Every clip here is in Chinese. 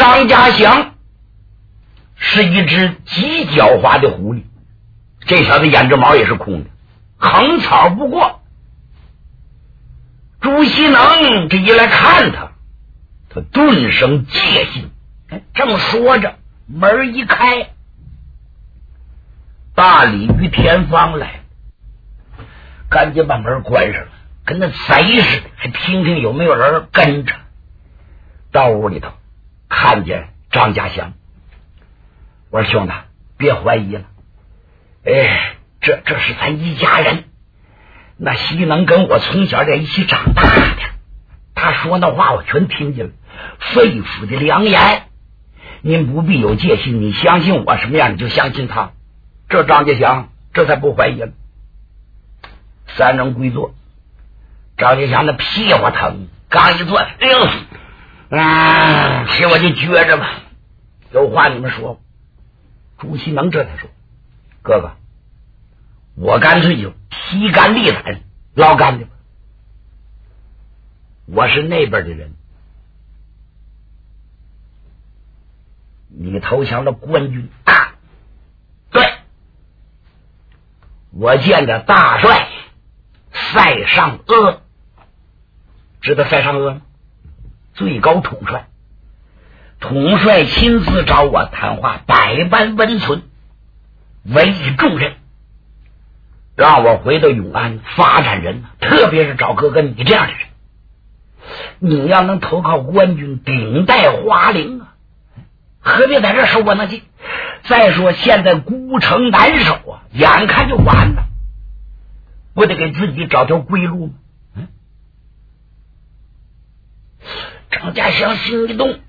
张家祥是一只极狡猾的狐狸，这小子眼着毛也是空的，横草不过。朱锡能这一来看他顿生戒心。正说着，门一开，大鲤鱼田芳来，赶紧把门关上了，跟那贼似的，还听听有没有人跟着。到屋里头看见张家祥，我说兄弟别怀疑了，这是咱一家人，那锡能跟我从小在一起长大的，他说那话我全听见了，肺腑的良言，您不必有戒心，你相信我什么样你就相信他。这张家祥这才不怀疑了。三人归坐，张家祥的屁股疼，刚一坐，哎呦，我就撅着吧，有话你们说。朱锡能这才说，哥哥，我干脆就披肝沥胆捞干净吧，我是那边的人，你投降了官军啊？对，我见着大帅塞尚阿，知道塞尚阿吗？最高统帅，统帅亲自找我谈话，百般温存，委以重任，让我回到永安发展人，特别是找哥哥你这样的人，你要能投靠官军，顶戴花翎啊，何必在这受我那气？再说现在孤城难守啊，眼看就完了，不得给自己找条归路吗？张家祥心一动，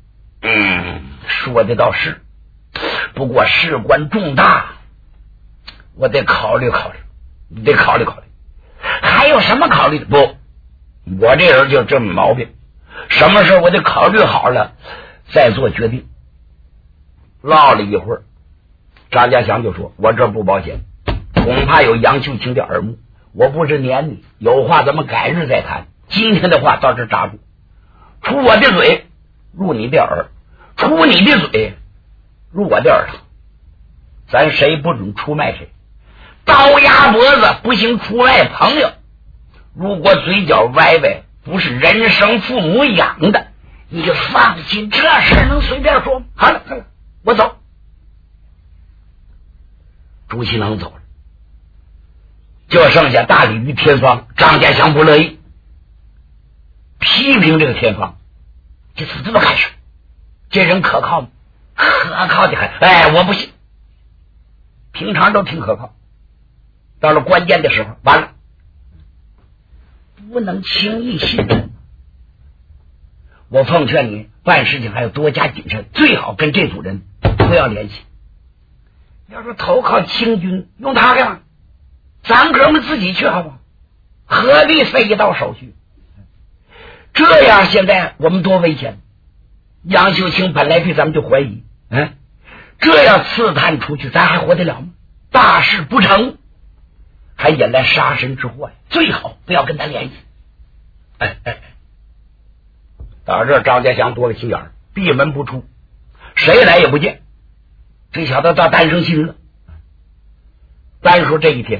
说的倒是，不过事关重大，我得考虑考虑，得考虑考虑。还有什么考虑的？不，我这人就这么毛病，什么事我得考虑好了再做决定。唠了一会儿，张家祥就说，我这不保险，恐怕有杨秀清的耳目，我不是撵你，有话咱们改日再谈，今天的话到这扎住，出我的嘴入你的耳，出你的嘴入我的耳朵，咱谁不准出卖谁，刀压脖子不行出卖朋友，如果嘴角歪歪不是人生父母养的，你就放心，这事能随便说吗？好了，我走。朱锡能走了，就剩下大鲤鱼田芳。张家祥不乐意，批评这个田芳，这怎么这么干事？这人可靠吗？可靠的很，我不信。平常都挺可靠，到了关键的时候完了，不能轻易信任。我奉劝你办事情还要多加谨慎，最好跟这组人不要联系。要说投靠清军用他干嘛？咱哥们自己去好不好？何必费一道手续？这样现在我们多危险！杨秀清本来对咱们就怀疑，这样刺探出去，咱还活得了吗？大事不成，还引来杀身之祸呀！最好不要跟他联系。到这张家祥多了心眼，闭门不出，谁来也不见。这小子到诞生心了。单说这一天，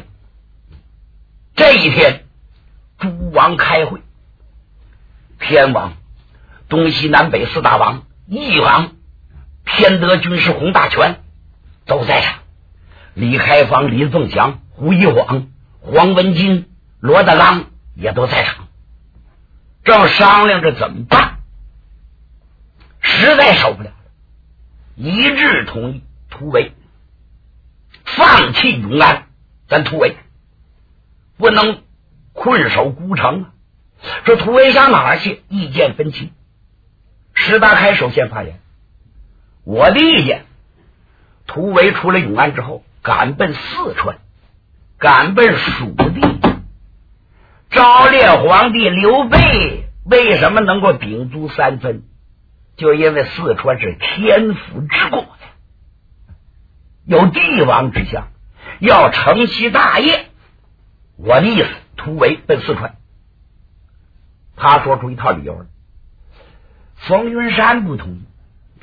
诸王开会，天王、东西南北四大王、翼王、偏德军师洪大全都在场，李开芳、林凤祥、胡一晃、黄文金、罗德刚也都在场，正商量着怎么办。实在受不了了，一致同意突围，放弃永安，咱突围，不能困守孤城啊！这突围上哪儿去？意见分歧。石达开首先发言，我的意见，突围出了永安之后，赶奔四川，赶奔蜀地。昭烈皇帝刘备为什么能够秉烛三分？就因为四川是天府之国呀，有帝王之相，要成其大业。我的意思，突围奔四川。他说出一套理由来，冯云山不同意，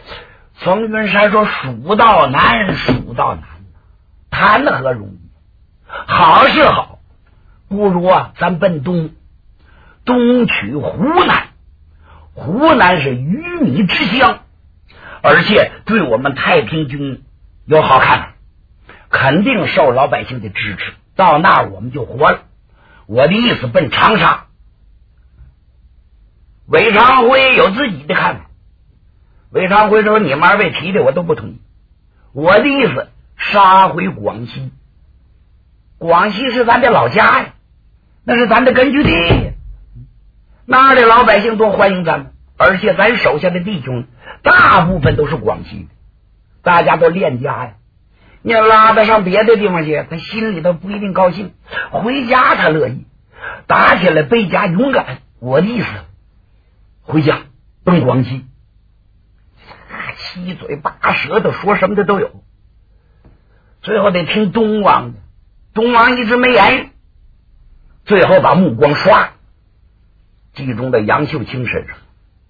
冯云山说：“蜀道难，蜀道难，谈何容易？好是好，不如咱奔东取湖南。湖南是鱼米之乡，而且对我们太平军有好看法，肯定受老百姓的支持。到那儿我们就活了。我的意思，奔长沙。”韦长辉有自己的看法。韦长辉说：“你们二位提的我都不同意。我的意思，杀回广西。广西是咱的老家呀，那是咱的根据地呀。那儿的老百姓多欢迎咱们，而且咱手下的弟兄大部分都是广西的，大家都恋家呀。你拉得上别的地方去，他心里头不一定高兴，回家他乐意，打起来背家勇敢。我的意思，回家奔广西。”七嘴八舌的说什么的都有，最后得听东王的。东王一直没言语，最后把目光刷集中在杨秀清身上。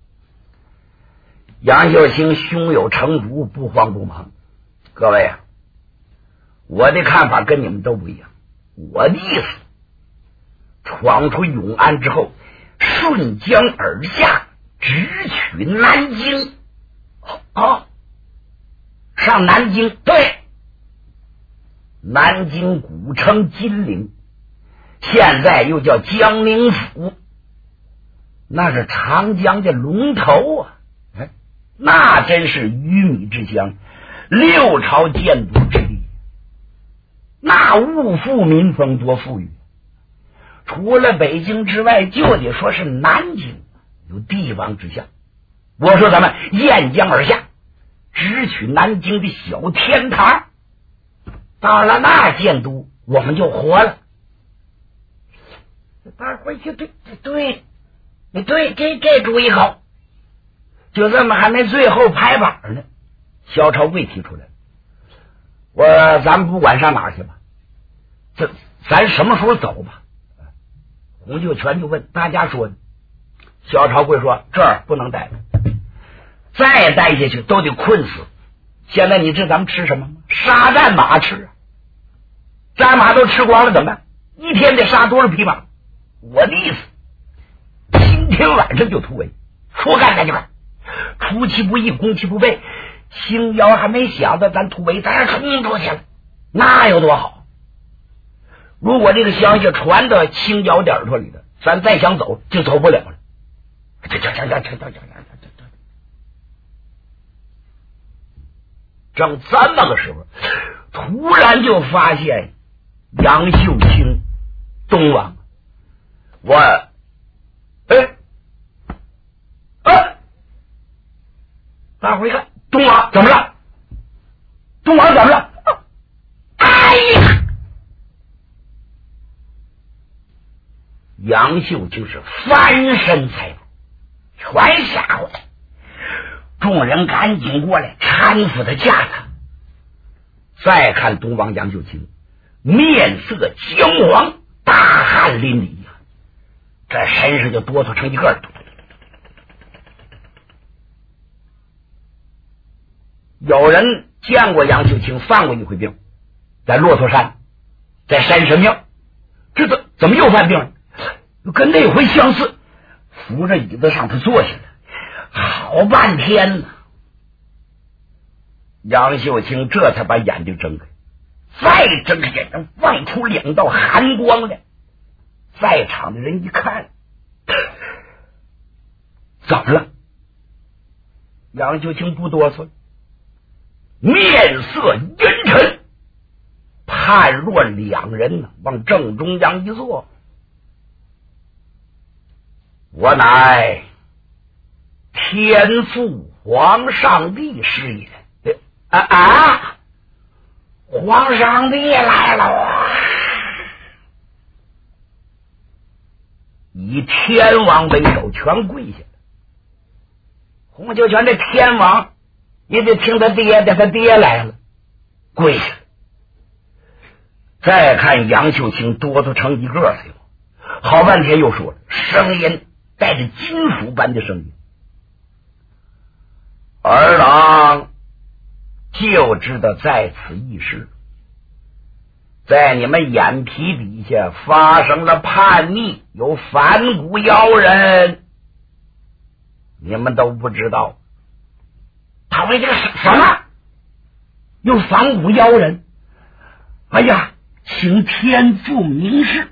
杨秀清胸有成竹，不慌不忙。各位啊，我的看法跟你们都不一样。我的意思，闯出永安之后，顺江而下，直取南京。上南京，对，南京古称金陵，现在又叫江宁府，那是长江的龙头啊！那真是鱼米之乡，六朝建都之地，那物富民丰，多富裕！除了北京之外，就得说是南京有帝王之相。我说咱们沿江而下，直取南京的小天堂，到了那建都，我们就活了。大伙儿就对，这主意好。就这么还没最后拍板呢，萧朝贵提出来，我说咱不管上哪儿去吧，咱什么时候走吧？洪秀全就问大家说，萧朝贵说这儿不能待了，再待下去都得困死。现在你知咱们吃什么吗？杀战马吃，战马都吃光了怎么办？一天得杀多少匹马？我的意思，今天晚上就突围，说干咱就干，出其不意，攻其不备。青瑶还没想到咱突围，咱冲出去了，那有多好？如果这个消息传到青瑶的耳朵里的，咱再想走就走不了了。正这么个时候，突然就发现杨秀清东王，大伙一看，东王怎么了？东王怎么了？哎呀！杨秀清是翻身才全吓坏了，众人赶紧过来搀扶他架他。再看东王杨秀清，面色姜黄，大汗淋漓呀，这身上就哆嗦成一个。有人见过杨秀清犯过一回病，在骆驼山，在山神庙，这怎么又犯病了？跟那回相似。扶着椅子上他坐下来，好半天呢。杨秀清这才把眼睛睁开，再睁开眼睛放出两道寒光来。在场的人一看，怎么了？杨秀清不哆嗦，面色阴沉，判若两人呢，往正中央一坐。我乃天父皇上帝师也。皇上帝来了！以天王为首，全跪下了。洪秀全这天王也得听他爹的，他爹来了，跪下了。再看杨秀清哆嗦成一个了，好半天又说了，声音带着金属般的声音：儿郎就知道在此一时，在你们眼皮底下发生了叛逆，有反骨妖人，你们都不知道。他为这个什么？有反骨妖人？哎呀，请天父明示。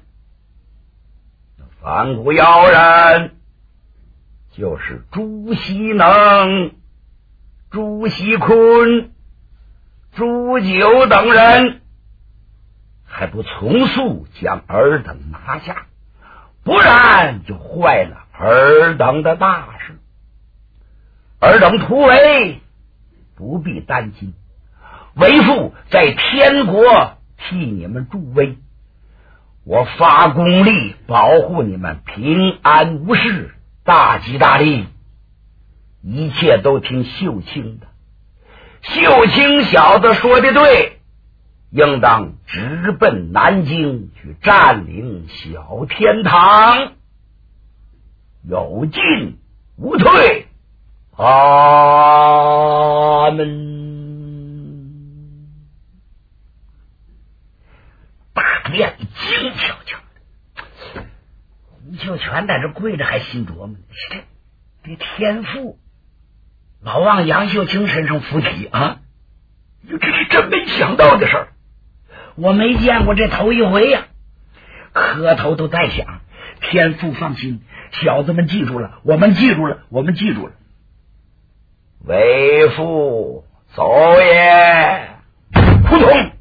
反骨妖人就是朱熹能、朱熹坤、朱九等人，还不从速将尔等拿下，不然就坏了尔等的大事。尔等突围不必担心，为父在天国替你们助威，我发功力保护你们平安无事，大吉大利，一切都听秀清的。秀清小子说的对，应当直奔南京去占领小天堂，有进无退。阿门。大殿里静悄悄的，洪秀全在这跪着，还心琢磨这天赋老往杨秀清身上附体啊！这是真没想到的事儿，我没见过这头一回呀。磕头都在想，天父放心，小子们记住了，我们记住了，我们记住了。为父走也！扑通，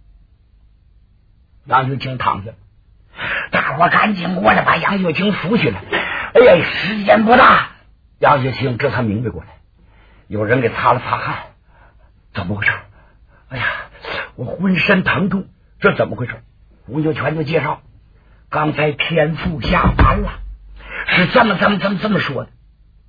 杨秀清躺下，大伙赶紧过来把杨秀清扶起来。哎呀，时间不大，杨秀清这才明白过来，有人给擦了擦汗。怎么回事？哎呀，我浑身疼痛，这怎么回事？洪秀全就介绍，刚才天父下凡了，是这么说的。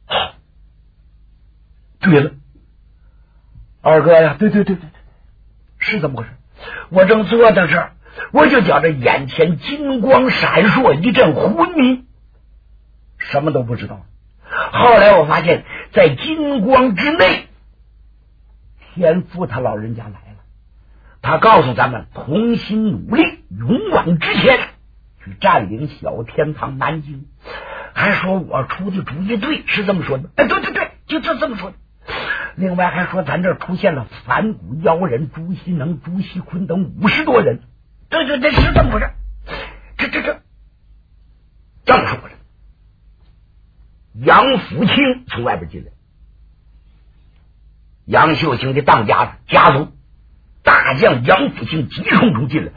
对了，二哥呀，对，是这么回事。我正坐在这儿，我就觉着眼前金光闪烁，一阵昏迷，什么都不知道。后来我发现，在金光之内，天父他老人家来了，他告诉咱们同心努力，勇往直前，去占领小天堂南京，还说我出的主意对，是这么说的。哎，对，就这么说的。另外还说咱这儿出现了反骨妖人朱熹能、朱熹坤等50多人。对，是这么回事。这这么说着，杨福清从外边进来，杨秀清的当家族大将杨福清急冲中进来，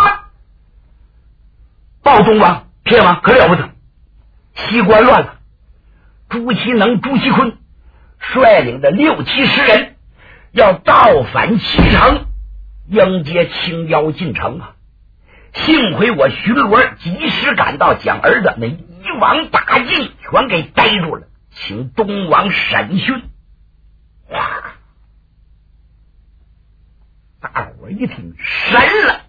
报东王天王可了不得，西关乱了，朱熹能、朱熹坤率领的6、70人要倒反西城，迎接青妖进城啊！幸亏我巡逻及时赶到，将儿子那一网打尽，全给逮住了，请东王审讯。哇！大伙一听，神了！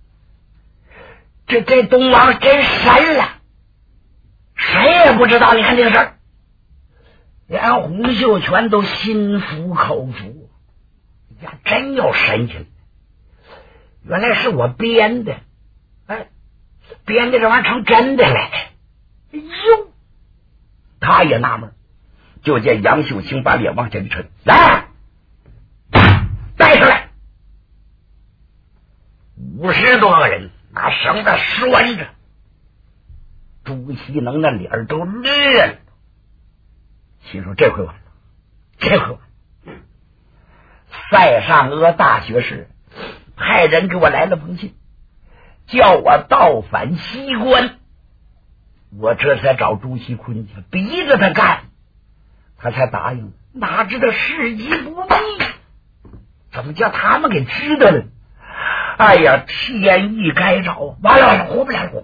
这东王真神了，谁也不知道。你看这个事儿，连洪秀全都心服口服呀，真有神情！原来是我编的，编的这玩意儿成真的了。哎呦，他也纳闷，就见杨秀清把脸往前一抻，来，带上来，50多个人拿绳子拴着，朱熹能那脸都绿了，心说这回完了。塞上阿大学士派人给我来了封信，叫我倒反西关，我这才找朱熹坤去，逼着他干，他才答应。哪知道事机不密，怎么叫他们给知道了？哎呀，天意该着，完了，活不了。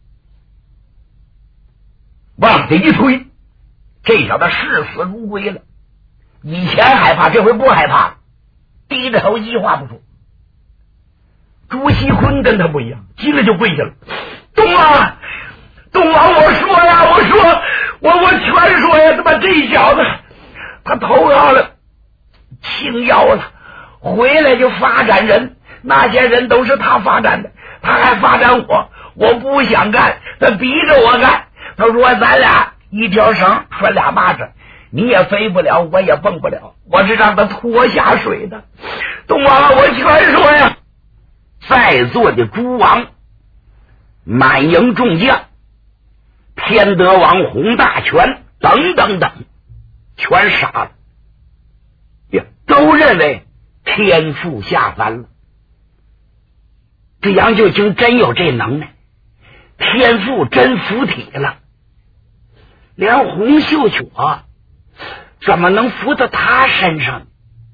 往这一推，这小子视死如归了。以前害怕，这回不害怕了，低着头一话不说。朱熹坤跟他不一样，进来就跪下了。东王，我说我全说呀，他妈这小子他投上了青妖了， 回来就发展人，那些人都是他发展的，他还发展我不想干，他逼着我干。他说咱俩一条绳拴俩蚂蚱，你也飞不了，我也蹦不了，我是让他拖下水的。东王，我全说呀。在座的诸王、满营众将、天德王洪大全等等等，全傻了，也都认为天父下凡了。这杨秀清真有这能耐，天父真附体了，连洪秀全怎么能附到他身上？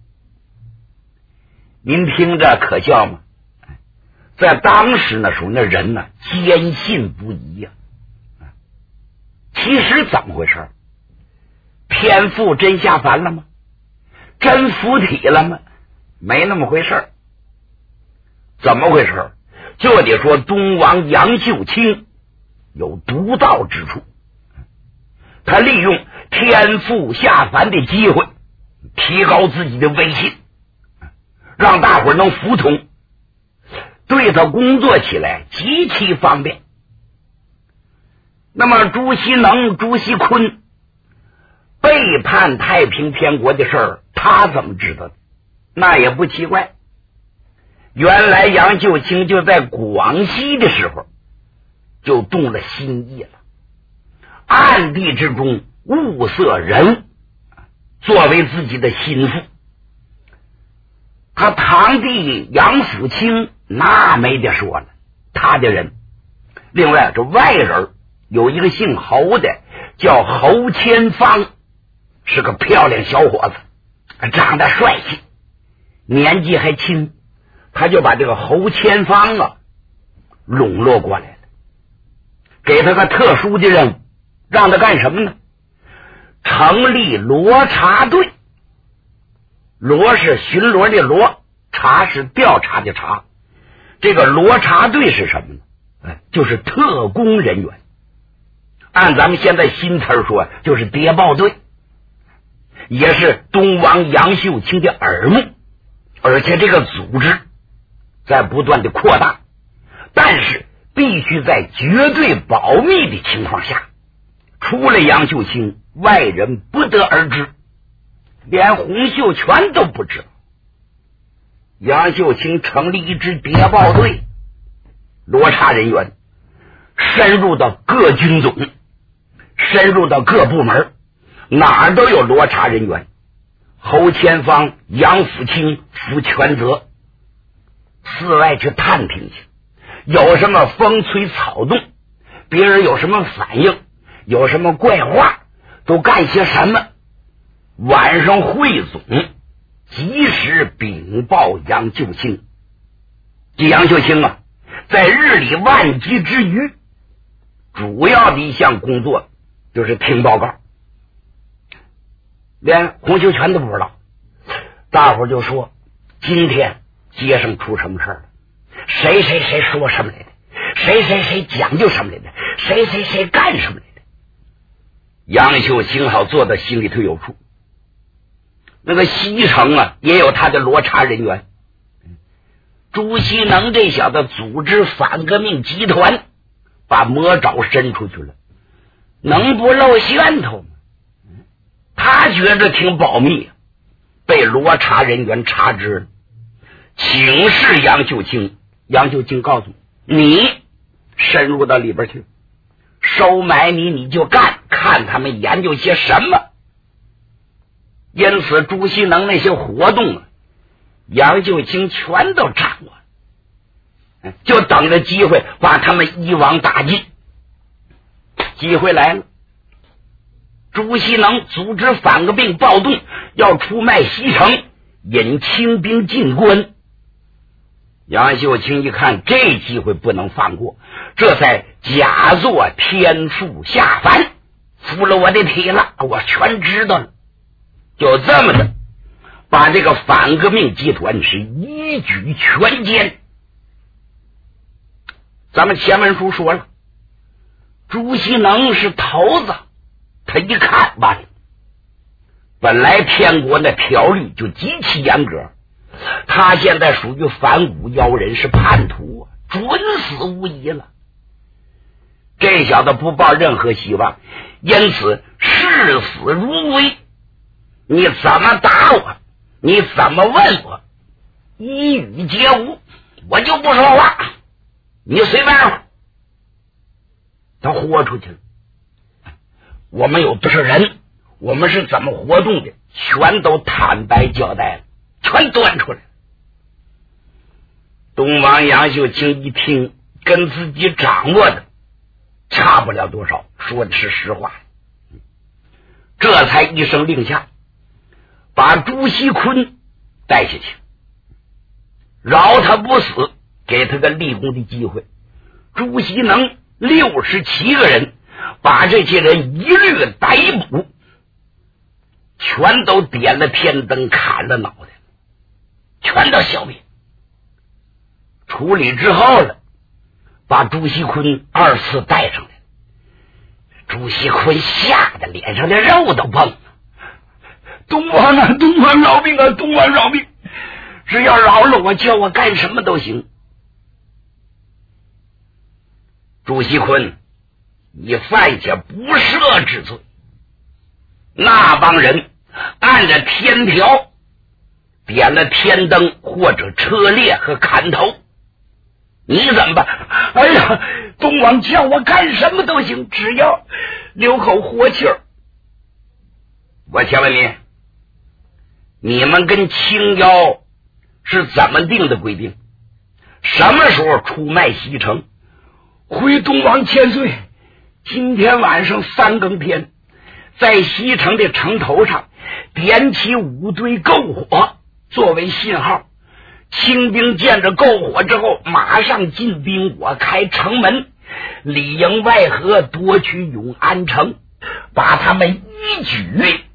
您听着可笑吗？在当时那时候，那人呢坚信不疑呀。其实怎么回事？天父真下凡了吗？真附体了吗？没那么回事。怎么回事？就得说东王杨秀清有独到之处，他利用天父下凡的机会，提高自己的威信，让大伙能服从，对他工作起来极其方便。那么朱熹能、朱熹坤背叛太平天国的事儿，他怎么知道的？那也不奇怪。原来杨秀清就在广西的时候就动了心意了，暗地之中物色人作为自己的心腹。他堂弟杨辅清那没得说了，他的人。另外这外人有一个姓侯的叫侯千芳，是个漂亮小伙子，长得帅气，年纪还轻，他就把这个侯千芳笼络过来了，给他个特殊的任务，让他干什么呢？成立罗查队。罗是巡逻的罗，查是调查的查。这个罗查队是什么呢？就是特工人员，按咱们现在新词说就是谍报队，也是东王杨秀清的耳目。而且这个组织在不断的扩大，但是必须在绝对保密的情况下，除了杨秀清，外人不得而知，连洪秀全都不知道。杨秀清成立一支谍报队，罗查人员深入到各军种，深入到各部门，哪儿都有罗查人员。侯千芳、杨辅清负全责，四外去探听去，有什么风吹草动，别人有什么反应，有什么怪话，都干些什么，晚上汇总，及时禀报杨秀清。这杨秀清在日理万机之余，主要的一项工作就是听报告，连洪秀全都不知道。大伙就说今天街上出什么事了，谁谁谁说什么来的，谁谁谁讲究什么来的，谁谁谁干什么来的。杨秀清好做的心里头有数。那个西城也有他的罗查人员，朱熹能这小子组织反革命集团，把魔爪伸出去了，能不露馅头吗？他觉着挺保密，被罗查人员查知了，请示杨秀清。杨秀清告诉你深入到里边去，收买你就干，看他们研究些什么。因此朱熹能那些活动杨秀清全都掌握，就等着机会把他们一网打尽。机会来了，朱熹能组织反革命暴动，要出卖西城，引清兵进关。杨秀清一看这机会不能放过，这才假作天父下凡，服了我的体了，我全知道了。就这么的把这个反革命集团是一举全歼。咱们前文书说了，朱熹能是头子，他一看完了，本来天国的条律就极其严格， 他现在属于反骨妖人，是叛徒，准死无疑了。这小子不抱任何希望，因此视死如归。你怎么打我，你怎么问我，一语皆无，我就不说话，你随便吧。他豁出去了。我们有多少人，我们是怎么活动的，全都坦白交代了，全端出来了。东王杨秀清一听，跟自己掌握的差不了多少，说的是实话，这才一声令下，把朱锡坤带下去，饶他不死，给他个立功的机会。朱锡能67个人，把这些人一律逮捕，全都点了天灯，砍了脑袋，全都消灭。处理之后了，把朱锡坤2次带上来，朱锡坤吓得脸上的肉都崩了。东王啊，东王饶命啊，东王饶命！只要饶了我，叫我干什么都行。朱锡坤已犯下不赦之罪，那帮人按着天条点了天灯或者车裂和砍头，你怎么办？哎呀，东王叫我干什么都行，只要留口活气儿。我先问你，你们跟青妖是怎么定的规定？什么时候出卖西城？回东王千岁，今天晚上3更天，在西城的城头上点起5堆篝火作为信号，清兵见着篝火之后，马上进兵，我开城门，里应外合，夺取永安城，把他们一举